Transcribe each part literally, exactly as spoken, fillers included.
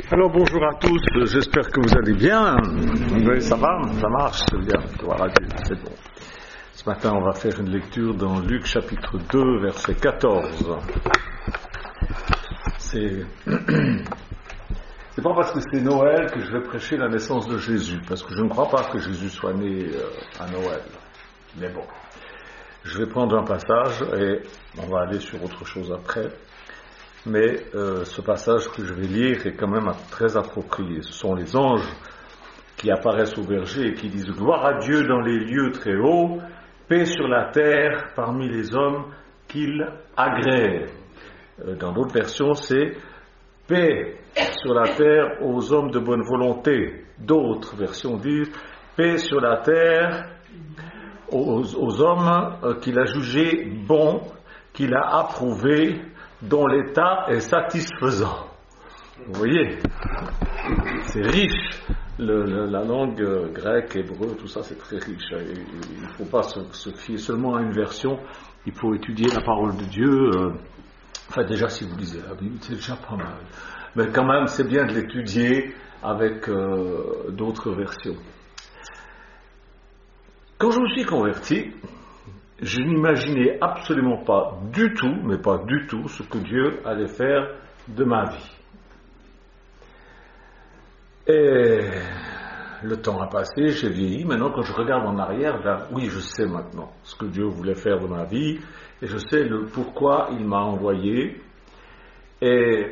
Alors bonjour à tous, j'espère que vous allez bien. Oui, ça va, ça marche, c'est bien, gloire à Dieu, c'est bon. Ce matin, on va faire une lecture dans Luc chapitre deux, verset quatorze. C'est... c'est pas parce que c'est Noël que je vais prêcher la naissance de Jésus, parce que je ne crois pas que Jésus soit né à Noël. Mais bon, je vais prendre un passage et on va aller sur autre chose après. Mais euh, ce passage que je vais lire est quand même très approprié. Ce sont les anges qui apparaissent au berger et qui disent « Gloire à Dieu dans les lieux très hauts, paix sur la terre parmi les hommes qu'il agrée. » Dans d'autres versions, c'est « Paix sur la terre aux hommes de bonne volonté ». D'autres versions disent « Paix sur la terre aux, aux hommes qu'il a jugés bons, qu'il a approuvés, dont l'état est satisfaisant. » Vous voyez, c'est riche. Le, le, la langue euh, grecque, hébreu, tout ça, c'est très riche. Il ne faut pas se, se fier seulement à une version. Il faut étudier la parole de Dieu. Euh, enfin, déjà, si vous lisez la Bible, c'est déjà pas mal. Mais quand même, c'est bien de l'étudier avec euh, d'autres versions. Quand je me suis converti, je n'imaginais absolument pas du tout, mais pas du tout, ce que Dieu allait faire de ma vie. Et le temps a passé, j'ai vieilli. Maintenant, quand je regarde en arrière, ben, oui, je sais maintenant ce que Dieu voulait faire de ma vie, et je sais le pourquoi il m'a envoyé. Et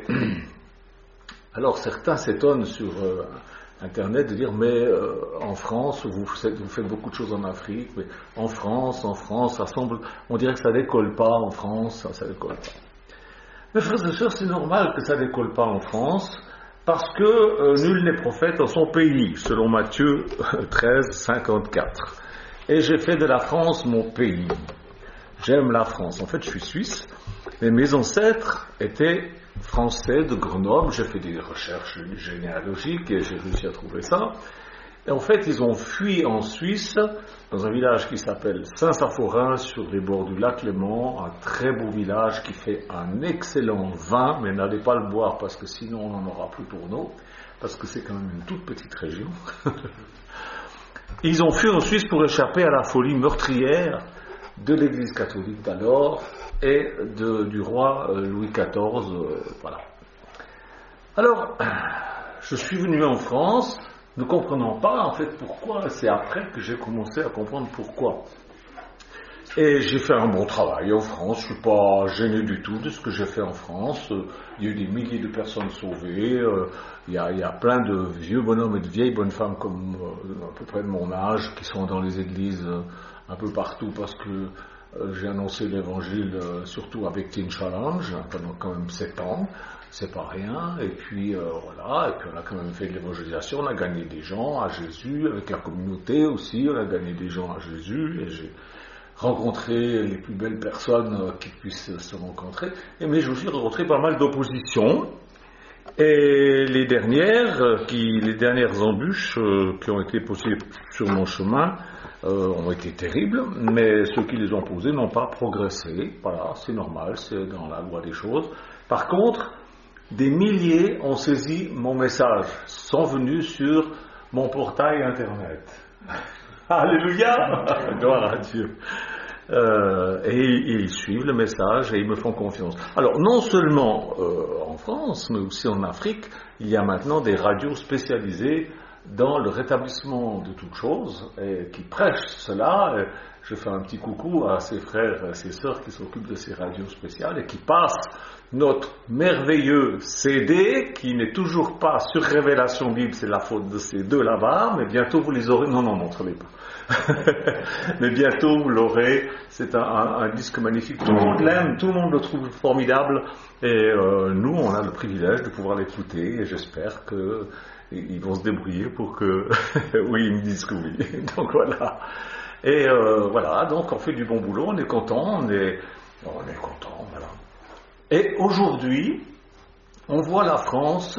alors, certains s'étonnent sur euh, Internet de dire, mais euh, en France, vous faites, vous faites beaucoup de choses en Afrique, mais en France, en France, ça semble, on dirait que ça décolle pas en France, ça, ça décolle pas. Mais frères et sœurs, c'est normal que ça décolle pas en France, parce que euh, nul n'est prophète dans son pays, selon Matthieu treize, cinquante-quatre. Et j'ai fait de la France mon pays. J'aime la France. En fait, je suis suisse, mais mes ancêtres étaient français de Grenoble. J'ai fait des recherches généalogiques et j'ai réussi à trouver ça. Et en fait, ils ont fui en Suisse, dans un village qui s'appelle Saint-Saphorin, sur les bords du lac Léman, un très beau village qui fait un excellent vin, mais n'allez pas le boire parce que sinon on n'en aura plus pour nous, parce que c'est quand même une toute petite région. Ils ont fui en Suisse pour échapper à la folie meurtrière de l'Église catholique d'alors et de, du roi Louis quatorze. Euh, voilà. Alors, je suis venu en France, ne comprenant pas en fait pourquoi. C'est après que j'ai commencé à comprendre pourquoi. Et j'ai fait un bon travail en France. Je ne suis pas gêné du tout de ce que j'ai fait en France. Il y a eu des milliers de personnes sauvées. Il y a, il y a plein de vieux bonhommes et de vieilles bonnes femmes comme à peu près de mon âge qui sont dans les églises un peu partout parce que euh, j'ai annoncé l'évangile euh, surtout avec Teen Challenge pendant quand même sept ans, c'est pas rien, et puis euh, voilà, et puis on a quand même fait de l'évangélisation, on a gagné des gens à Jésus, avec la communauté aussi, on a gagné des gens à Jésus, et j'ai rencontré les plus belles personnes euh, qui puissent se rencontrer, et mais j'ai aussi rencontré pas mal d'opposition, et les dernières, euh, qui, les dernières embûches euh, qui ont été posées sur mon chemin, Euh, ont été terribles, mais ceux qui les ont posés n'ont pas progressé. Voilà, c'est normal, c'est dans la loi des choses. Par contre, des milliers ont saisi mon message, sont venus sur mon portail Internet. Alléluia! Gloire à Dieu. Euh, et, et ils suivent le message et ils me font confiance. Alors, non seulement euh, en France, mais aussi en Afrique, il y a maintenant des radios spécialisées dans le rétablissement de toutes choses, et qui prêchent cela. Et je fais un petit coucou à ses frères et ses sœurs qui s'occupent de ces radios spéciales et qui passent notre merveilleux C D, qui n'est toujours pas sur Révélation Bible, c'est la faute de ces deux là-bas, mais bientôt vous les aurez. Non, non, montrez-les pas. Mais bientôt vous l'aurez. C'est un, un, un disque magnifique. Tout le monde l'aime, tout le monde le trouve formidable, et euh, nous, on a le privilège de pouvoir l'écouter, et j'espère que ils vont se débrouiller pour que... oui, ils me disent que oui. Donc voilà. Et euh, voilà, donc on fait du bon boulot, on est content, on est, on est content, voilà. Et aujourd'hui, on voit la France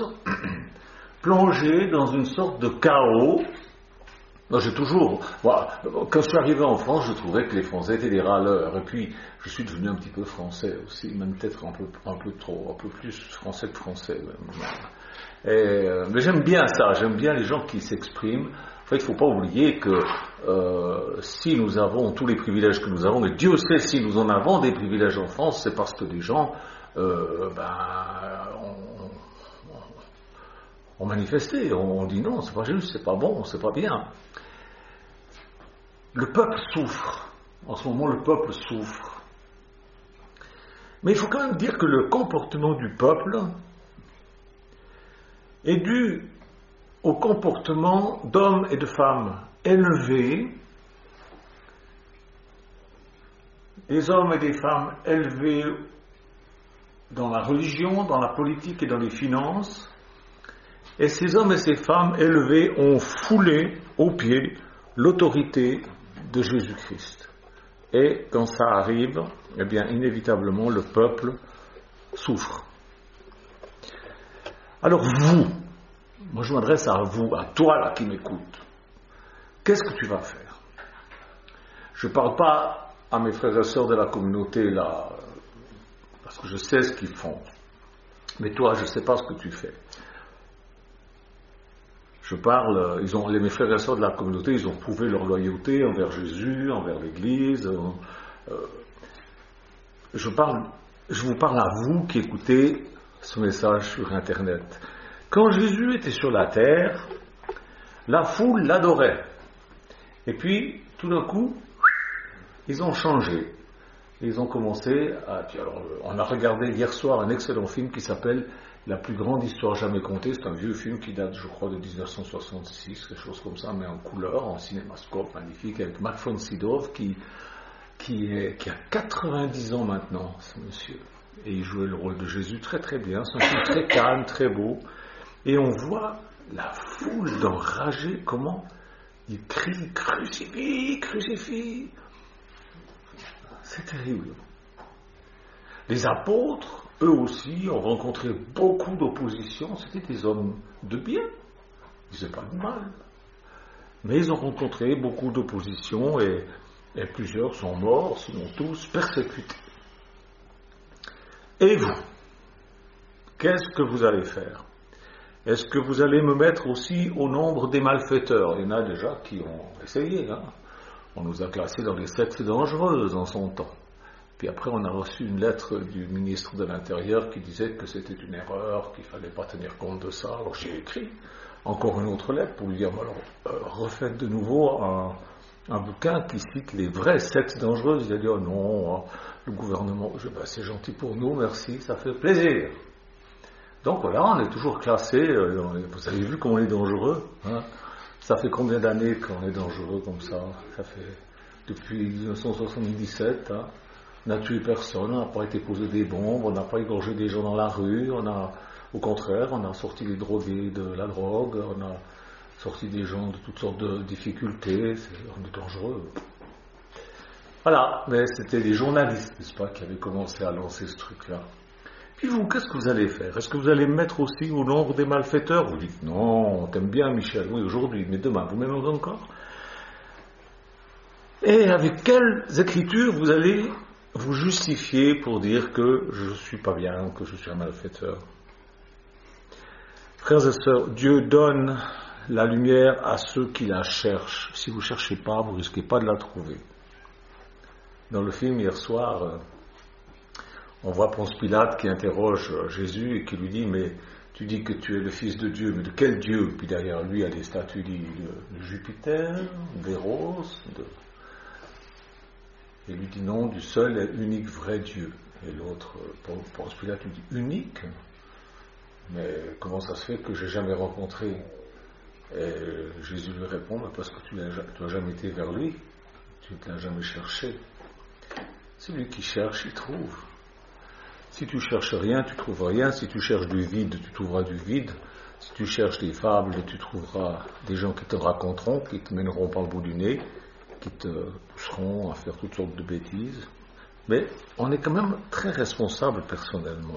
plongée dans une sorte de chaos. Moi, j'ai toujours... Voilà, quand je suis arrivé en France, je trouvais que les Français étaient des râleurs. Et puis, je suis devenu un petit peu français aussi, même peut-être un peu, un peu trop, un peu plus français que français. Même. Et, euh, mais j'aime bien ça, j'aime bien les gens qui s'expriment. En fait, il ne faut pas oublier que euh, si nous avons tous les privilèges que nous avons, et Dieu sait si nous en avons des privilèges en France, c'est parce que des gens euh, ben, ont, ont manifesté, ont dit non, c'est pas juste, c'est pas bon, c'est pas bien. Le peuple souffre. En ce moment, le peuple souffre. Mais il faut quand même dire que le comportement du peuple est dû au comportement d'hommes et de femmes élevés, des hommes et des femmes élevés dans la religion, dans la politique et dans les finances, et ces hommes et ces femmes élevés ont foulé aux pieds l'autorité de Jésus-Christ. Et quand ça arrive, eh bien, inévitablement, le peuple souffre. Alors vous, moi je m'adresse à vous, à toi là qui m'écoute, qu'est-ce que tu vas faire? Je ne parle pas à mes frères et sœurs de la communauté là, parce que je sais ce qu'ils font, mais toi je ne sais pas ce que tu fais. Je parle, ils ont, les, mes frères et sœurs de la communauté, ils ont prouvé leur loyauté envers Jésus, envers l'Église. Euh, je, parle, je vous parle à vous qui écoutez ce message sur Internet. Quand Jésus était sur la terre, la foule l'adorait. Et puis, tout d'un coup, ils ont changé. Ils ont commencé à... Alors, on a regardé hier soir un excellent film qui s'appelle La plus grande histoire jamais contée. C'est un vieux film qui date, je crois, de dix-neuf cent soixante-six, quelque chose comme ça, mais en couleur, en cinémascope, magnifique, avec Max von Sydow, qui, qui, est, qui a quatre-vingt-dix ans maintenant, ce monsieur. Et il jouait le rôle de Jésus très très bien. C'est un film très calme, très beau. Et on voit la foule d'enragés, comment ils crient « Crucifix, crucifix !» C'est terrible. Les apôtres, eux aussi, ont rencontré beaucoup d'opposition. C'était des hommes de bien. Ils ne faisaient pas de mal. Mais ils ont rencontré beaucoup d'opposition et, et plusieurs sont morts, sinon tous persécutés. Et vous, qu'est-ce que vous allez faire? Est-ce que vous allez me mettre aussi au nombre des malfaiteurs? Il y en a déjà qui ont essayé. Hein. On nous a classés dans les sectes dangereuses en son temps. Puis après, on a reçu une lettre du ministre de l'Intérieur qui disait que c'était une erreur, qu'il ne fallait pas tenir compte de ça. Alors j'ai écrit encore une autre lettre pour lui dire, alors, euh, refaites de nouveau un, un bouquin qui cite les vraies sectes dangereuses. Il a dit, oh non, le gouvernement, je, ben, c'est gentil pour nous, merci, ça fait plaisir. Donc voilà, on est toujours classé, euh, vous avez vu comment on est dangereux, hein? Ça fait combien d'années qu'on est dangereux comme ça? Ça fait depuis dix-neuf cent soixante-dix-sept, hein? On n'a tué personne, on n'a pas été posé des bombes, on n'a pas égorgé des gens dans la rue, on a, au contraire, on a sorti les drogués de la drogue, on a sorti des gens de toutes sortes de difficultés, c'est, on est dangereux. Voilà, mais c'était les journalistes, n'est-ce pas, qui avaient commencé à lancer ce truc-là. Puis vous, qu'est-ce que vous allez faire? Est-ce que vous allez me mettre aussi au nombre des malfaiteurs? Vous dites, non, on t'aime bien Michel, oui aujourd'hui, mais demain, vous m'aimez encore? Et avec quelles écritures vous allez vous justifier pour dire que je ne suis pas bien, que je suis un malfaiteur? Frères et sœurs, Dieu donne la lumière à ceux qui la cherchent. Si vous ne cherchez pas, vous ne risquez pas de la trouver. Dans le film hier soir, on voit Ponce Pilate qui interroge Jésus et qui lui dit, mais tu dis que tu es le fils de Dieu, mais de quel Dieu? Puis derrière lui, il y a des statues de, de Jupiter, d'Héros, de... Il lui dit non, du seul et unique vrai Dieu. Et l'autre, Ponce Pilate lui dit, unique? Mais comment ça se fait que j'ai jamais rencontré? Et Jésus lui répond, parce que tu n'as jamais été vers lui, tu ne l'as jamais cherché. Celui qui cherche, il trouve. Si tu cherches rien, tu trouves rien. Si tu cherches du vide, tu trouveras du vide. Si tu cherches des fables, tu trouveras des gens qui te raconteront, qui te mèneront par le bout du nez, qui te pousseront à faire toutes sortes de bêtises. Mais on est quand même très responsable personnellement.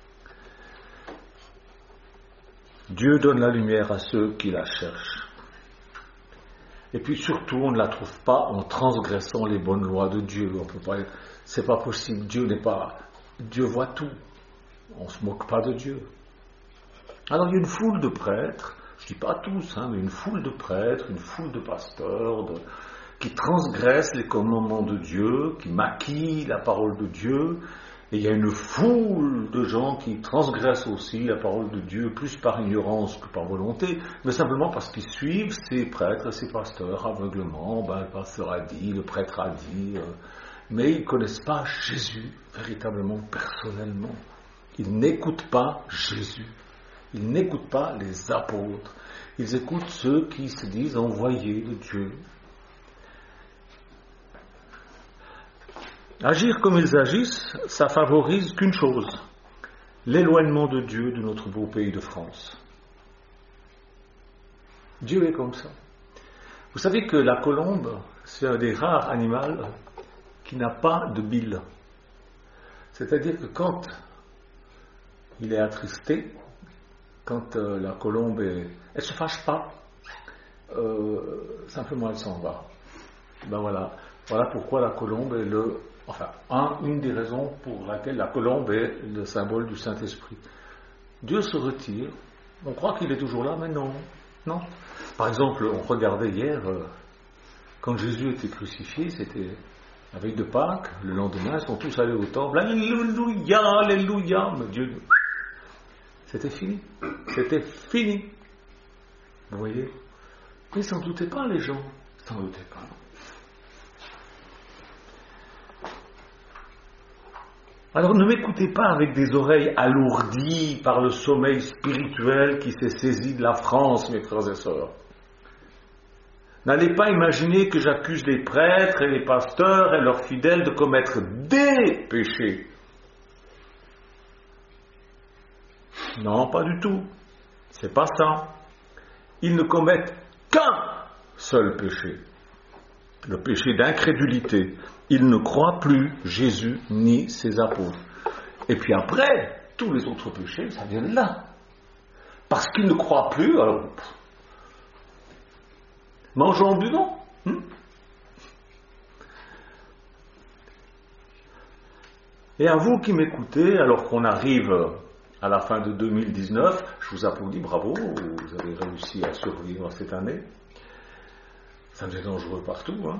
Dieu donne la lumière à ceux qui la cherchent. Et puis surtout, on ne la trouve pas en transgressant les bonnes lois de Dieu. On peut pas, c'est pas possible. Dieu n'est pas, Dieu voit tout. On ne se moque pas de Dieu. Alors il y a une foule de prêtres, je ne dis pas tous, hein, mais une foule de prêtres, une foule de pasteurs, de, qui transgressent les commandements de Dieu, qui maquillent la parole de Dieu. Et il y a une foule de gens qui transgressent aussi la parole de Dieu, plus par ignorance que par volonté, mais simplement parce qu'ils suivent ces prêtres et ces pasteurs aveuglement. Ben, le pasteur a dit, le prêtre a dit, euh, mais ils ne connaissent pas Jésus véritablement, personnellement. Ils n'écoutent pas Jésus. Ils n'écoutent pas les apôtres. Ils écoutent ceux qui se disent envoyés de Dieu. Agir comme ils agissent, ça favorise qu'une chose, l'éloignement de Dieu de notre beau pays de France. Dieu est comme ça. Vous savez que la colombe, c'est un des rares animaux qui n'a pas de bile. C'est-à-dire que quand il est attristé, quand euh, la colombe est... elle ne se fâche pas, euh, simplement elle s'en va. Ben voilà. Voilà pourquoi la colombe est le... Enfin, un, une des raisons pour laquelle la colombe est le symbole du Saint-Esprit. Dieu se retire. On croit qu'il est toujours là, mais non. Non. Par exemple, on regardait hier, euh, quand Jésus était crucifié, c'était la veille de Pâques, le lendemain, ils sont tous allés au temple. Alléluia, alléluia. Mais Dieu... C'était fini. C'était fini. Vous voyez? Ils ne s'en doutaient pas, les gens. Ils ne s'en doutaient pas. Alors ne m'écoutez pas avec des oreilles alourdies par le sommeil spirituel qui s'est saisi de la France, mes frères et sœurs. N'allez pas imaginer que j'accuse les prêtres et les pasteurs et leurs fidèles de commettre des péchés. Non, pas du tout. C'est pas ça. Ils ne commettent qu'un seul péché. Le péché d'incrédulité. Ils ne croient plus Jésus ni ses apôtres. Et puis après, tous les autres péchés, ça vient de là. Parce qu'ils ne croient plus, alors... mangeons en buvant. Hein? Et à vous qui m'écoutez, alors qu'on arrive à la fin de deux mille dix-neuf, je vous applaudis, bravo, vous avez réussi à survivre cette année. Ça devient dangereux partout, hein.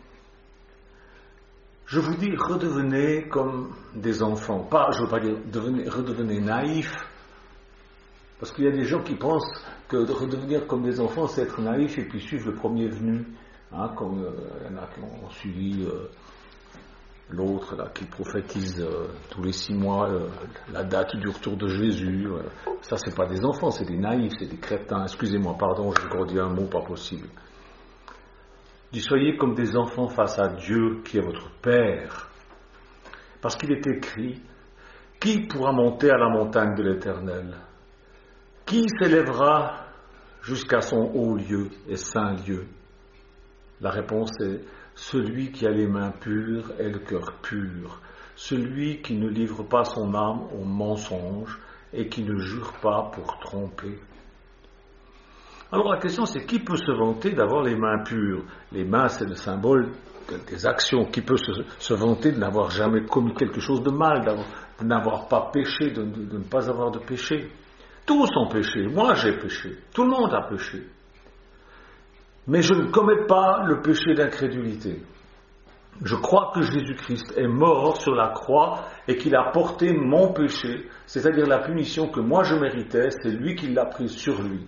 Je vous dis, redevenez comme des enfants. Pas, je ne veux pas dire, devenez, redevenez naïfs. Parce qu'il y a des gens qui pensent que de redevenir comme des enfants, c'est être naïf et puis suivre le premier venu. Hein, comme euh, il y en a qui ont suivi euh, l'autre, là, qui prophétise euh, tous les six mois euh, la date du retour de Jésus. Euh. Ça, c'est pas des enfants, c'est des naïfs, c'est des crétins. Excusez-moi, pardon, j'ai encore dit un mot pas possible. Dis, soyez comme des enfants face à Dieu qui est votre Père. Parce qu'il est écrit, qui pourra monter à la montagne de l'Éternel? Qui s'élèvera jusqu'à son haut lieu et saint lieu? La réponse est, celui qui a les mains pures et le cœur pur, celui qui ne livre pas son âme au mensonge et qui ne jure pas pour tromper. Alors la question c'est, qui peut se vanter d'avoir les mains pures? Les mains, c'est le symbole des actions. Qui peut se, se vanter de n'avoir jamais commis quelque chose de mal, de n'avoir pas péché, de, de, de ne pas avoir de péché? Tous ont péché. Moi j'ai péché. Tout le monde a péché. Mais je ne commets pas le péché d'incrédulité. Je crois que Jésus-Christ est mort sur la croix et qu'il a porté mon péché, c'est-à-dire la punition que moi je méritais, c'est lui qui l'a prise sur lui.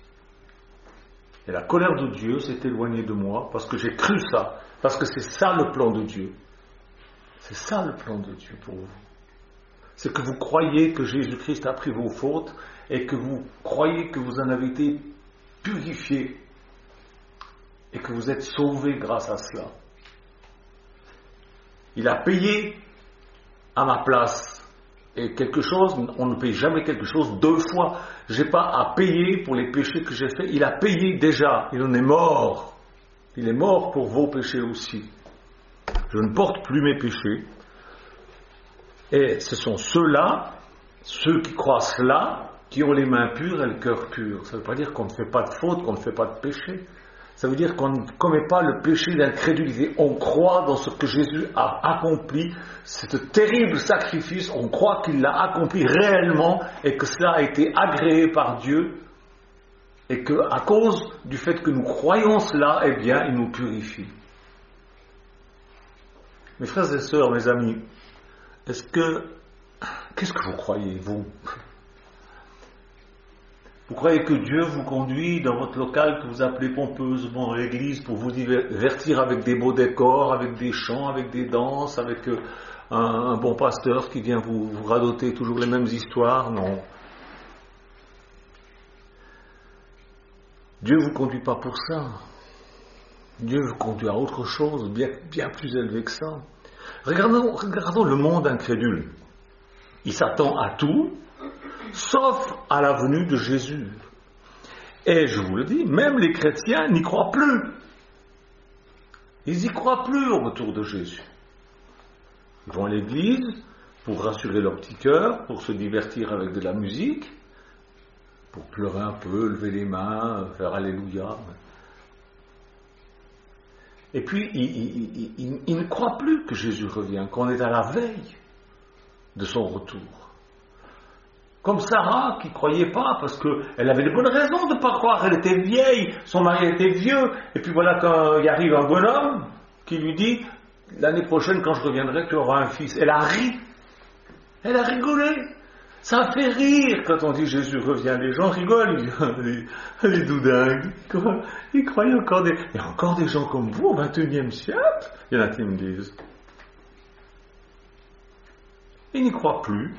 Et la colère de Dieu s'est éloignée de moi parce que j'ai cru ça, parce que c'est ça le plan de Dieu. C'est ça le plan de Dieu pour vous. C'est que vous croyez que Jésus-Christ a pris vos fautes et que vous croyez que vous en avez été purifiés et que vous êtes sauvés grâce à cela. Il a payé à ma place. Et quelque chose, on ne paye jamais quelque chose deux fois. Je n'ai pas à payer pour les péchés que j'ai faits. Il a payé déjà. Il en est mort. Il est mort pour vos péchés aussi. Je ne porte plus mes péchés. Et ce sont ceux-là, ceux qui croient cela, qui ont les mains pures et le cœur pur. Ça ne veut pas dire qu'on ne fait pas de faute, qu'on ne fait pas de péché. Ça veut dire qu'on ne commet pas le péché d'incrédulité. On croit dans ce que Jésus a accompli, ce terrible sacrifice, on croit qu'il l'a accompli réellement et que cela a été agréé par Dieu et qu'à cause du fait que nous croyons cela, eh bien, il nous purifie. Mes frères et sœurs, mes amis, est-ce que, qu'est-ce que vous croyez, vous ? Vous croyez que Dieu vous conduit dans votre local que vous appelez pompeusement l'église pour vous divertir avec des beaux décors, avec des chants, avec des danses, avec un, un bon pasteur qui vient vous, vous radoter toujours les mêmes histoires? Non. Dieu ne vous conduit pas pour ça. Dieu vous conduit à autre chose, bien, bien plus élevé que ça. Regardons, regardons le monde incrédule. Il s'attend à tout, sauf à la venue de Jésus. Et je vous le dis, même les chrétiens n'y croient plus. Ils n'y croient plus au retour de Jésus. Ils vont à l'église pour rassurer leur petit cœur, pour se divertir avec de la musique, pour pleurer un peu, lever les mains, faire Alléluia. Et puis, ils, ils, ils, ils ne croient plus que Jésus revient, qu'on est à la veille de son retour. Comme Sarah, qui ne croyait pas, parce qu'elle avait de bonnes raisons de ne pas croire. Elle était vieille, son mari était vieux. Et puis voilà, quand il arrive un bonhomme qui lui dit, l'année prochaine, quand je reviendrai, tu auras un fils. Elle a ri. Elle a rigolé. Ça fait rire quand on dit Jésus revient. Les gens rigolent. Les, les doudingues. Ils croyaient encore des... Il y a encore des gens comme vous au vingt et unième siècle. Il y en a qui me disent. Ils n'y croient plus.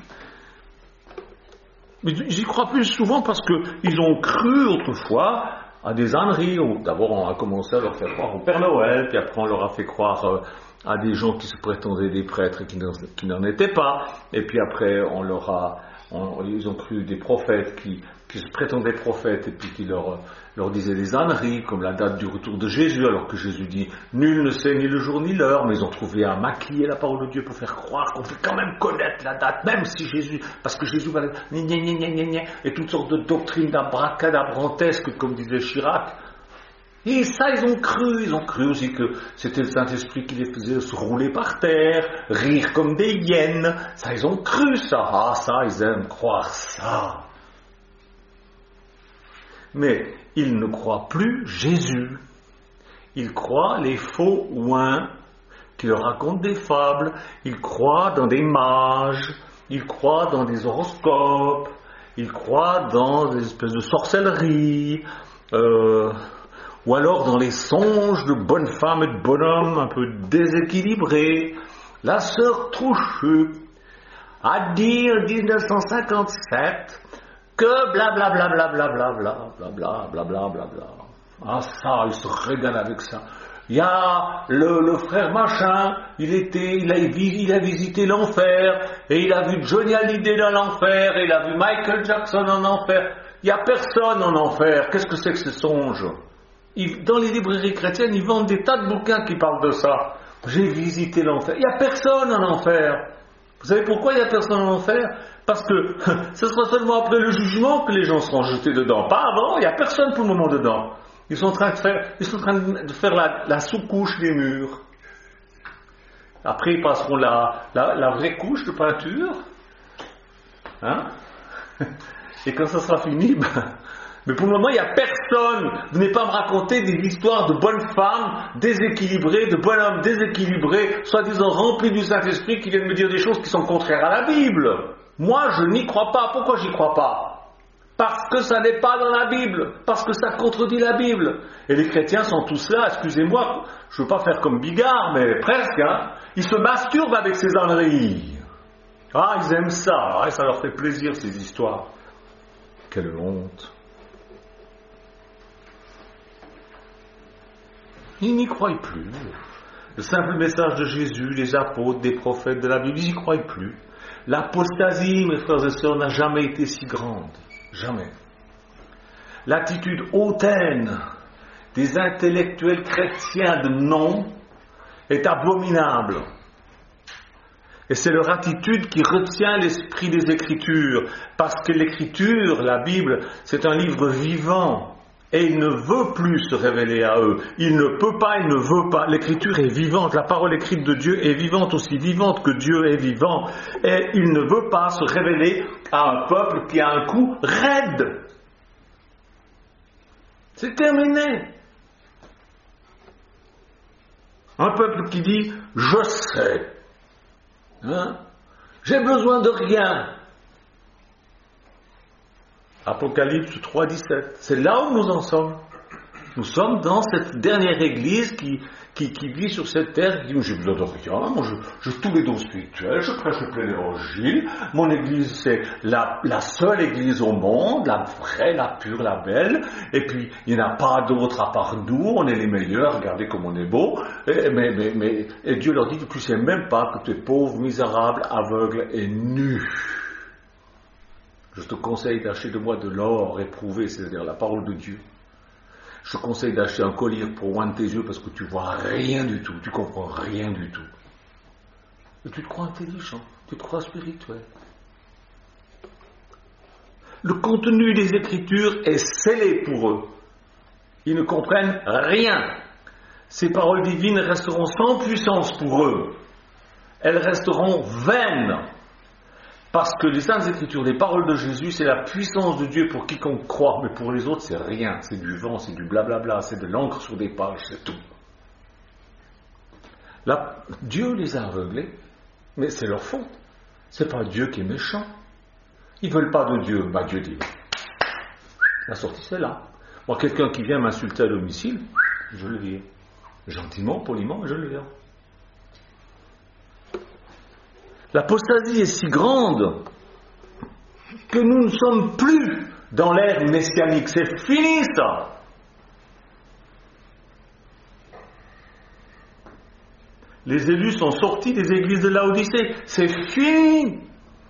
Mais j'y crois plus souvent parce qu'ils ont cru autrefois à des âneries. D'abord, on a commencé à leur faire croire au Père Noël, puis après on leur a fait croire à des gens qui se prétendaient des prêtres et qui n'en étaient pas. Et puis après, on leur a, on, ils ont cru des prophètes qui, qui se prétendaient prophètes et puis qui leur, leur disaient des âneries, comme la date du retour de Jésus, alors que Jésus dit « Nul ne sait ni le jour ni l'heure », mais ils ont trouvé à maquiller la parole de Dieu pour faire croire qu'on fait quand même connaître la date, même si Jésus, parce que Jésus va... Gna, gna, gna, gna, gna, et toutes sortes de doctrines d'abracadabrantesques, comme disait Chirac. Et ça, ils ont cru, ils ont cru aussi que c'était le Saint-Esprit qui les faisait se rouler par terre, rire comme des hyènes. Ça, ils ont cru ça. Ah, ça, ils aiment croire ça. Mais ils ne croient plus Jésus. Ils croient les faux ouins qui leur racontent des fables. Ils croient dans des mages. Ils croient dans des horoscopes. Ils croient dans des espèces de sorcellerie. Euh... Ou alors dans les songes de bonnes femmes et de bonhommes un peu déséquilibrés. La sœur Trouchu a dit en dix-neuf cent cinquante-sept que blablabla blablabla blablabla blablabla bla. Ah ça, il se régale avec ça. Il y a le, le frère machin, il était, il a, il a visité l'enfer et il a vu Johnny Hallyday dans l'enfer et il a vu Michael Jackson en enfer. Il n'y a personne en enfer. Qu'est-ce que c'est que ces songes? Dans les librairies chrétiennes, ils vendent des tas de bouquins qui parlent de ça. J'ai visité l'enfer. Il n'y a personne en enfer. Vous savez pourquoi il n'y a personne en enfer? Parce que ce sera seulement après le jugement que les gens seront jetés dedans. Pas avant, il n'y a personne pour le moment dedans. Ils sont en train de faire, ils sont en train de faire la, la sous-couche des murs. Après, ils passeront la, la, la vraie couche de peinture. Hein? Et quand ça sera fini, ben... Mais pour le moment, il n'y a personne. Venez pas me raconter des histoires de bonnes femmes déséquilibrées, de bonhommes déséquilibrés, soi-disant remplis du Saint-Esprit, qui viennent me dire des choses qui sont contraires à la Bible. Moi, je n'y crois pas. Pourquoi j'y crois pas? Parce que ça n'est pas dans la Bible. Parce que ça contredit la Bible. Et les chrétiens sont tous là, excusez-moi, je ne veux pas faire comme Bigard, mais presque, hein. Ils se masturbent avec ces âneries. Ah, ils aiment ça. Ah, ça leur fait plaisir, ces histoires. Quelle honte. Ils n'y croient plus. Le simple message de Jésus, les apôtres, des prophètes de la Bible, ils n'y croient plus. L'apostasie, mes frères et sœurs, n'a jamais été si grande. Jamais. L'attitude hautaine des intellectuels chrétiens de nom est abominable. Et c'est leur attitude qui retient l'esprit des Écritures. Parce que l'Écriture, la Bible, c'est un livre vivant. Et il ne veut plus se révéler à eux. Il ne peut pas, il ne veut pas. L'écriture est vivante. La parole écrite de Dieu est vivante, aussi vivante que Dieu est vivant. Et il ne veut pas se révéler à un peuple qui a un cou raide. C'est terminé. Un peuple qui dit « Je sais. Hein? J'ai besoin de rien. » Apocalypse trois, dix-sept. C'est là où nous en sommes. Nous sommes dans cette dernière église qui, qui, qui vit sur cette terre, qui dit, j'ai besoin de rien, moi je, je tous les dons spirituels, je prêche le plein évangile, mon église c'est la, la seule église au monde, la vraie, la pure, la belle, et puis il n'y en a pas d'autres à part nous, on est les meilleurs, regardez comme on est beau, et, mais, mais, mais, et Dieu leur dit que tu ne sais même pas que tu es pauvre, misérable, aveugle et nu. Je te conseille d'acheter de moi de l'or éprouvé, c'est-à-dire la parole de Dieu. Je te conseille d'acheter un collier pour oindre tes yeux parce que tu vois rien du tout, tu comprends rien du tout. Et tu te crois intelligent, tu te crois spirituel. Le contenu des Écritures est scellé pour eux. Ils ne comprennent rien. Ces paroles divines resteront sans puissance pour eux. Elles resteront vaines. Parce que les Saintes Écritures, les paroles de Jésus, c'est la puissance de Dieu pour quiconque croit, mais pour les autres, c'est rien, c'est du vent, c'est du blablabla, c'est de l'encre sur des pages, c'est tout. Là, Dieu les a aveuglés, mais c'est leur faute. C'est pas Dieu qui est méchant. Ils veulent pas de Dieu, bah Dieu dit, la sortie c'est là. Moi, quelqu'un qui vient m'insulter à domicile, je le vire. Gentiment, poliment, je le vire. L'apostasie est si grande que nous ne sommes plus dans l'ère messianique. C'est fini ça. Les élus sont sortis des églises de Laodicée. C'est fini.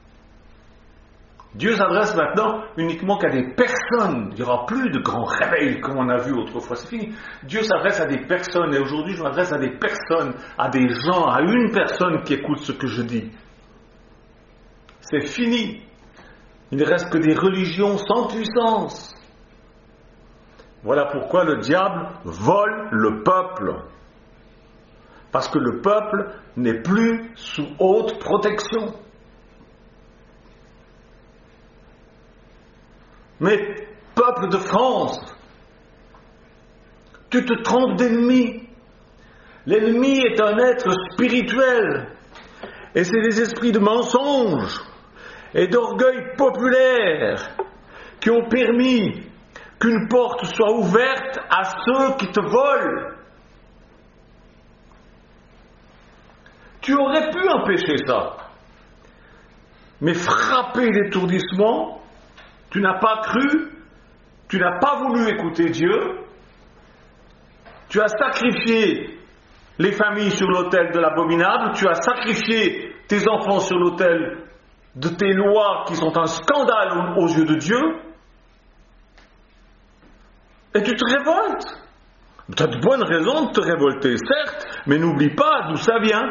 Dieu s'adresse maintenant uniquement qu'à des personnes. Il n'y aura plus de grands réveils comme on a vu autrefois. C'est fini. Dieu s'adresse à des personnes. Et aujourd'hui, je m'adresse à des personnes, à des gens, à une personne qui écoute ce que je dis. C'est fini. Il ne reste que des religions sans puissance. Voilà pourquoi le diable vole le peuple. Parce que le peuple n'est plus sous haute protection. Mais, peuple de France, tu te trompes d'ennemi. L'ennemi est un être spirituel. Et c'est des esprits de mensonge et d'orgueil populaire qui ont permis qu'une porte soit ouverte à ceux qui te volent. Tu aurais pu empêcher ça. Mais frapper l'étourdissement, tu n'as pas cru, tu n'as pas voulu écouter Dieu, tu as sacrifié les familles sur l'autel de l'abominable, tu as sacrifié tes enfants sur l'autel de tes lois qui sont un scandale aux yeux de Dieu, et tu te révoltes. Tu as de bonnes raisons de te révolter, certes, mais n'oublie pas d'où ça vient.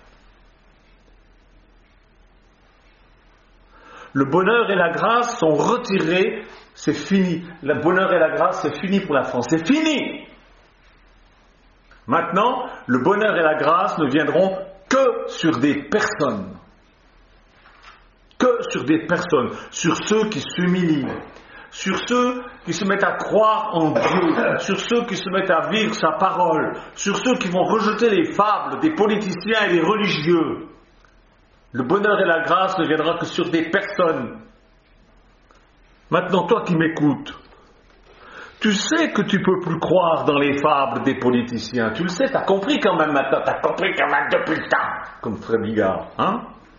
Le bonheur et la grâce sont retirés, c'est fini. Le bonheur et la grâce, c'est fini pour la France, c'est fini. Maintenant, le bonheur et la grâce ne viendront que sur des personnes. Que sur des personnes. Sur ceux qui s'humilient. Sur ceux qui se mettent à croire en Dieu. Sur ceux qui se mettent à vivre sa parole. Sur ceux qui vont rejeter les fables des politiciens et des religieux. Le bonheur et la grâce ne viendra que sur des personnes. Maintenant, toi qui m'écoutes, tu sais que tu ne peux plus croire dans les fables des politiciens. Tu le sais, tu as compris quand même maintenant. Tu as compris quand même depuis le temps. Comme Frère Bigard. Hein?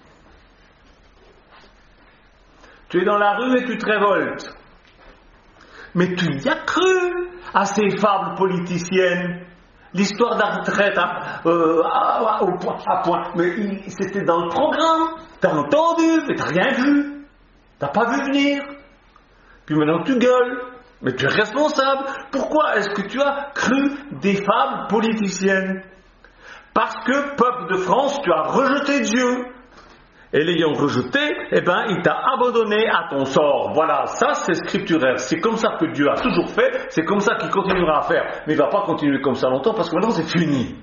Tu es dans la rue et tu te révoltes. Mais tu y as cru à ces fables politiciennes. L'histoire de la retraite à, euh, à, à, point, à point. Mais il, c'était dans le programme. Tu as entendu, mais tu n'as rien vu. Tu n'as pas vu venir. Puis maintenant tu gueules. Mais tu es responsable. Pourquoi est-ce que tu as cru des fables politiciennes? Parce que, peuple de France, tu as rejeté Dieu. Et l'ayant rejeté, eh ben, il t'a abandonné à ton sort. Voilà, ça c'est scripturaire. C'est comme ça que Dieu a toujours fait, c'est comme ça qu'il continuera à faire. Mais il ne va pas continuer comme ça longtemps parce que maintenant c'est fini.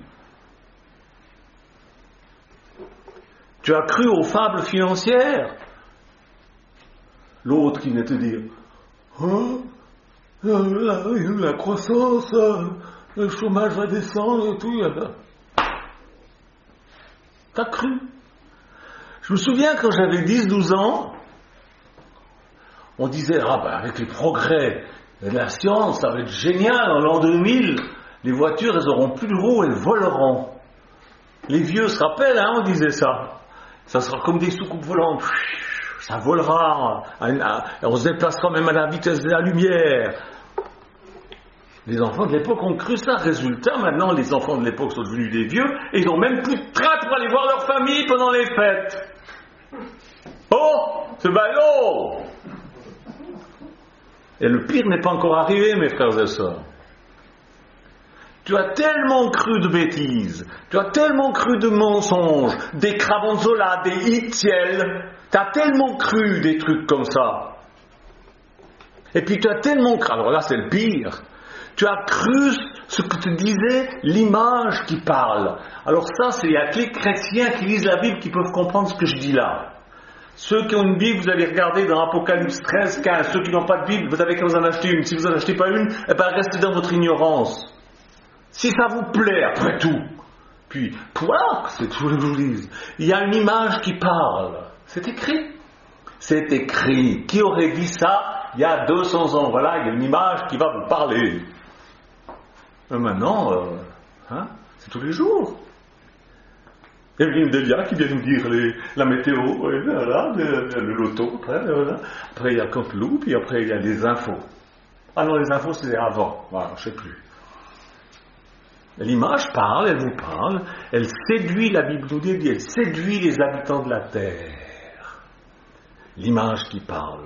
Tu as cru aux fables financières. L'autre qui venait te dire, hein, la, la croissance, le chômage va descendre et tout. T'as cru? Je me souviens quand j'avais dix douze ans, on disait, ah ben avec les progrès de la science, ça va être génial, en l'an deux mille, les voitures, elles auront plus de roues, elles voleront. Les vieux se rappellent, hein, on disait ça. Ça sera comme des soucoupes volantes. Ça volera, on se déplacera même à la vitesse de la lumière. Les enfants de l'époque ont cru ça. Résultat, maintenant, les enfants de l'époque sont devenus des vieux et ils n'ont même plus de train pour aller voir leur famille pendant les fêtes. Oh, c'est ballot! Et le pire n'est pas encore arrivé, mes frères et sœurs. Tu as tellement cru de bêtises, tu as tellement cru de mensonges, des cravanzolas, des itiels, tu as tellement cru des trucs comme ça. Et puis tu as tellement cru, alors là c'est le pire, tu as cru ce que te disait l'image qui parle. Alors ça, c'est il y a que les chrétiens qui lisent la Bible qui peuvent comprendre ce que je dis là. Ceux qui ont une Bible, vous allez regarder dans Apocalypse treize, quinze. Ceux qui n'ont pas de Bible, vous avez qu'à vous en acheter une. Si vous n'en achetez pas une, eh ben restez dans votre ignorance. Si ça vous plaît, après tout. Puis, voilà, c'est tout ce que je vous dis. Il y a une image qui parle. C'est écrit. C'est écrit. Qui aurait dit ça il y a deux cents ans? Voilà, il y a une image qui va vous parler. Et maintenant, euh, hein, c'est tous les jours. Il y a Delia qui vient nous dire les, la météo, et voilà, le, le loto, après, voilà. Après il y a Canteloup, puis après il y a les infos. Ah non, les infos c'était avant, voilà, je ne sais plus. L'image parle, elle vous parle, elle séduit, la Bible nous dit, elle séduit les habitants de la terre. L'image qui parle.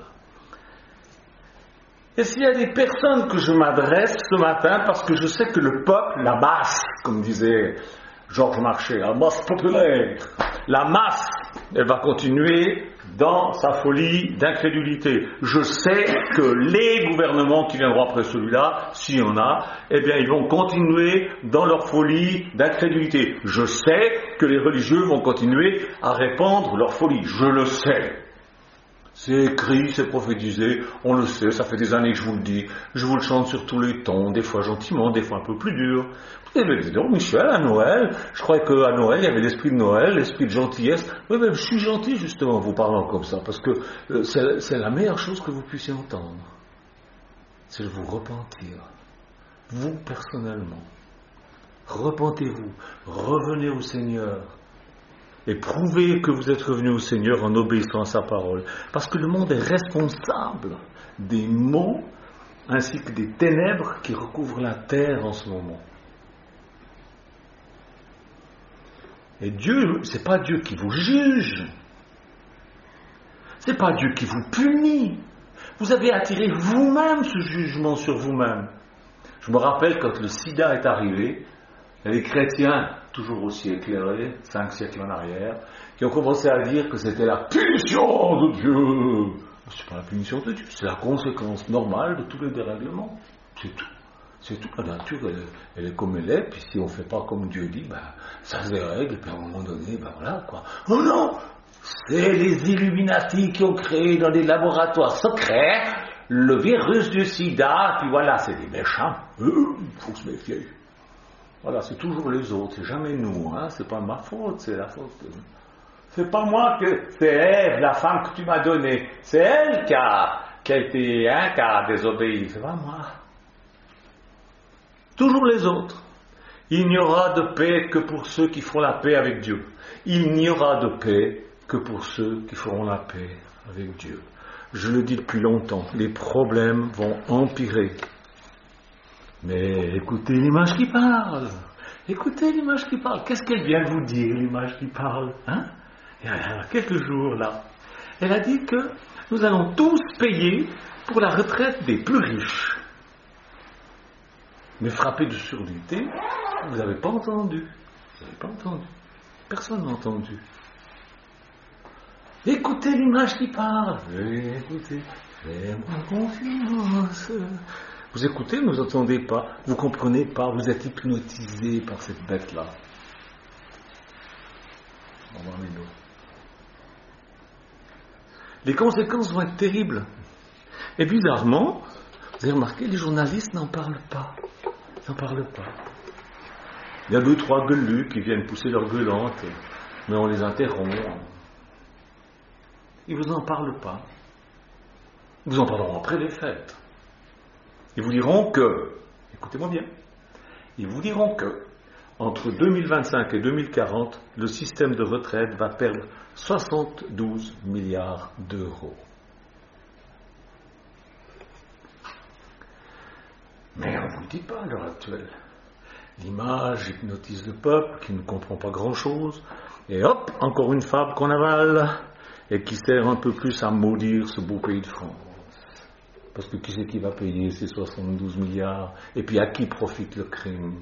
Et s'il y a des personnes que je m'adresse ce matin, parce que je sais que le peuple, la masse, comme disait Georges Marchais, la masse populaire, la masse, elle va continuer dans sa folie d'incrédulité. Je sais que les gouvernements qui viendront après celui-là, s'il y en a, eh bien ils vont continuer dans leur folie d'incrédulité. Je sais que les religieux vont continuer à répandre leur folie. Je le sais. C'est écrit, c'est prophétisé, on le sait, ça fait des années que je vous le dis, je vous le chante sur tous les tons, des fois gentiment, des fois un peu plus dur. Vous avez dit, donc Michel, à Noël, je croyais qu'à Noël, il y avait l'esprit de Noël, l'esprit de gentillesse. Oui, mais je suis gentil justement en vous parlant comme ça, parce que euh, c'est, c'est la meilleure chose que vous puissiez entendre. C'est de vous repentir. Vous, personnellement. Repentez-vous, revenez au Seigneur. Et prouvez que vous êtes revenu au Seigneur en obéissant à sa parole. Parce que le monde est responsable des maux ainsi que des ténèbres qui recouvrent la terre en ce moment. Et Dieu, c'est pas Dieu qui vous juge. C'est pas Dieu qui vous punit. Vous avez attiré vous-même ce jugement sur vous-même. Je me rappelle quand le sida est arrivé, les chrétiens, toujours aussi éclairés, cinq siècles en arrière, qui ont commencé à dire que c'était la punition de Dieu. C'est pas la punition de Dieu, c'est la conséquence normale de tous les dérèglements. C'est tout. C'est tout. La nature, elle, elle est comme elle est, puis si on ne fait pas comme Dieu dit, ben, ça se dérègle, puis à un moment donné, ben voilà, quoi. Oh non! C'est les Illuminati qui ont créé dans des laboratoires secrets le virus du sida, puis voilà, c'est des méchants. Il euh, faut se méfier. Voilà, c'est toujours les autres, c'est jamais nous, hein, c'est pas ma faute, c'est la faute. De... C'est pas moi que, c'est Ève, la femme que tu m'as donnée, c'est elle qui a, qui a été, hein, qui a désobéi, c'est pas moi. Toujours les autres. Il n'y aura de paix que pour ceux qui font la paix avec Dieu. Il n'y aura de paix que pour ceux qui feront la paix avec Dieu. Je le dis depuis longtemps, les problèmes vont empirer. Mais écoutez l'image qui parle. Écoutez l'image qui parle. Qu'est-ce qu'elle vient de vous dire, l'image qui parle, hein? Il y a quelques jours, là. Elle a dit que nous allons tous payer pour la retraite des plus riches. Mais frappé de surdité, vous n'avez pas entendu. Vous n'avez pas entendu. Personne n'a entendu. Écoutez l'image qui parle. Écoutez, faites-moi confiance. Vous écoutez, vous n'entendez pas, vous comprenez pas, vous êtes hypnotisé par cette bête-là. On va voir les mots. Les conséquences vont être terribles. Et bizarrement, vous avez remarqué, les journalistes n'en parlent pas. Ils n'en parlent pas. Il y a deux, trois gueulus qui viennent pousser leur gueulante, mais on les interrompt. Ils ne vous en parlent pas. Ils vous en parleront après les fêtes. Ils vous diront que, écoutez-moi bien, ils vous diront que, entre deux mille vingt-cinq et deux mille quarante, le système de retraite va perdre soixante-douze milliards d'euros. Mais on ne vous le dit pas à l'heure actuelle. L'image hypnotise le peuple qui ne comprend pas grand-chose, et hop, encore une fable qu'on avale, et qui sert un peu plus à maudire ce beau pays de France. Parce que qui c'est qui va payer ces soixante-douze milliards? Et puis à qui profite le crime?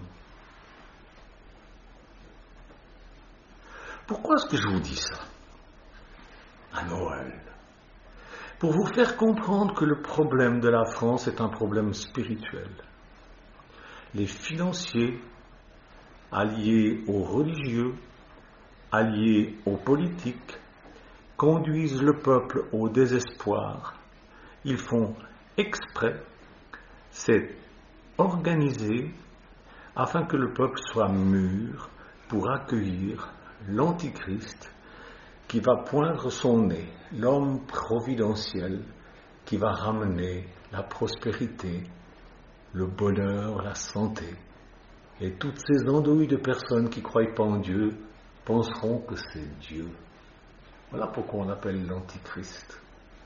Pourquoi est-ce que je vous dis ça? À Noël. Pour vous faire comprendre que le problème de la France est un problème spirituel. Les financiers, alliés aux religieux, alliés aux politiques, conduisent le peuple au désespoir. Ils font exprès, c'est organisé afin que le peuple soit mûr pour accueillir l'Antichrist qui va poindre son nez, l'homme providentiel qui va ramener la prospérité, le bonheur, la santé. Et toutes ces andouilles de personnes qui ne croient pas en Dieu penseront que c'est Dieu. Voilà pourquoi on appelle l'Antichrist.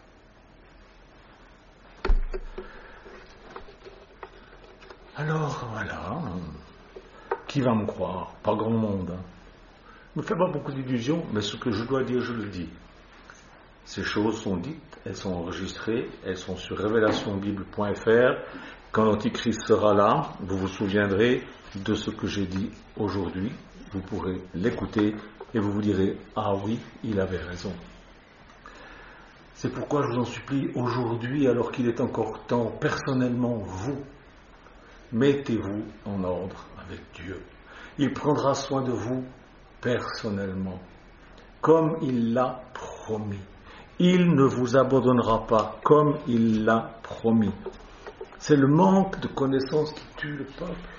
Alors, voilà, qui va me croire? Pas grand monde. Hein. Ne me fais pas beaucoup d'illusions, mais ce que je dois dire, je le dis. Ces choses sont dites, elles sont enregistrées, elles sont sur révélation bible point f r. Quand l'Antichrist sera là, vous vous souviendrez de ce que j'ai dit aujourd'hui. Vous pourrez l'écouter et vous vous direz, ah oui, il avait raison. C'est pourquoi je vous en supplie aujourd'hui, alors qu'il est encore temps, personnellement, vous, mettez-vous en ordre avec Dieu. Il prendra soin de vous personnellement, comme il l'a promis. Il ne vous abandonnera pas, comme il l'a promis. C'est le manque de connaissances qui tue le peuple.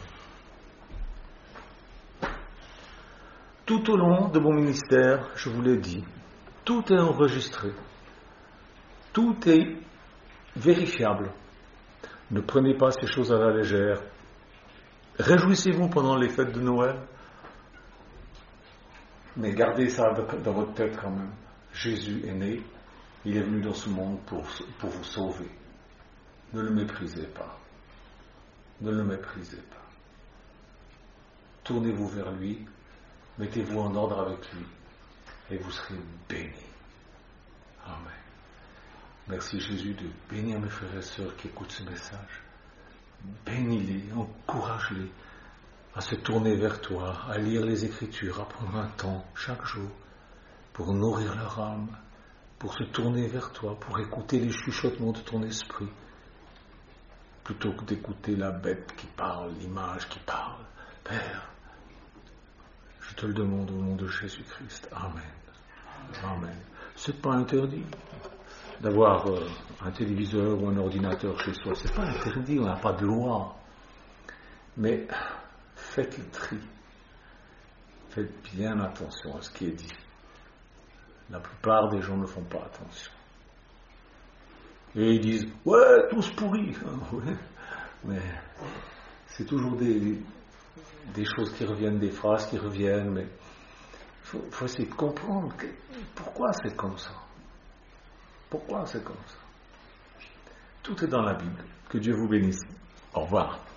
Tout au long de mon ministère, je vous l'ai dit, tout est enregistré. Tout est vérifiable. Ne prenez pas ces choses à la légère. Réjouissez-vous pendant les fêtes de Noël. Mais gardez ça dans votre tête quand même. Jésus est né. Il est venu dans ce monde pour, pour vous sauver. Ne le méprisez pas. Ne le méprisez pas. Tournez-vous vers lui. Mettez-vous en ordre avec lui. Et vous serez bénis. Amen. Merci Jésus de bénir mes frères et sœurs qui écoutent ce message. Bénis-les, encourage-les à se tourner vers toi, à lire les Écritures, à prendre un temps chaque jour pour nourrir leur âme, pour se tourner vers toi, pour écouter les chuchotements de ton esprit, plutôt que d'écouter la bête qui parle, l'image qui parle. Père, je te le demande au nom de Jésus-Christ. Amen. Amen. C'est pas interdit d'avoir euh, un téléviseur ou un ordinateur chez soi. C'est pas interdit, on n'a pas de loi. Mais faites le tri. Faites bien attention à ce qui est dit. La plupart des gens ne font pas attention. Et ils disent, ouais, tous pourris. Ouais. Mais c'est toujours des, des choses qui reviennent, des phrases qui reviennent, mais il faut, faut essayer de comprendre que, pourquoi c'est comme ça. Pourquoi c'est comme ça? Tout est dans la Bible. Que Dieu vous bénisse. Au revoir.